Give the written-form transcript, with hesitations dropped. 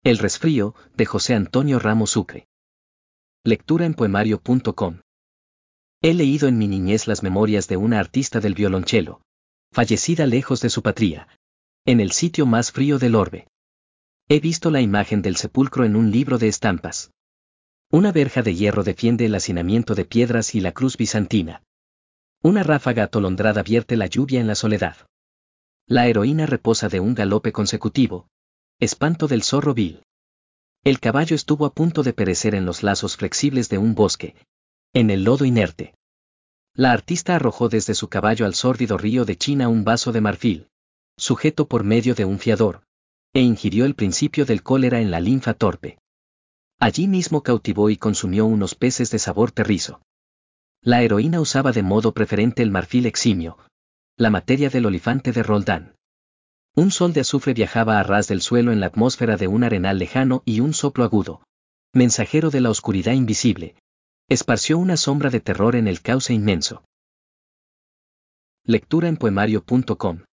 El resfrío, de José Antonio Ramos Sucre. Lectura en poemario.com. He leído en mi niñez las memorias de una artista del violonchelo, fallecida lejos de su patria, en el sitio más frío del orbe. He visto la imagen del sepulcro en un libro de estampas. Una verja de hierro defiende el hacinamiento de piedras y la cruz bizantina. Una ráfaga atolondrada vierte la lluvia en la soledad. La heroína reposa de un galope consecutivo. Espanto del zorro vil. El caballo estuvo a punto de perecer en los lazos flexibles de un bosque, en el lodo inerte. La artista arrojó desde su caballo al sórdido río de China un vaso de marfil, sujeto por medio de un fiador, e ingirió el principio del cólera en la linfa torpe. Allí mismo cautivó y consumió unos peces de sabor terrizo. La heroína usaba de modo preferente el marfil eximio, la materia del olifante de Roldán. Un sol de azufre viajaba a ras del suelo en la atmósfera de un arenal lejano y un soplo agudo, mensajero de la oscuridad invisible, esparció una sombra de terror en el cauce inmenso. Lectura en poemario.com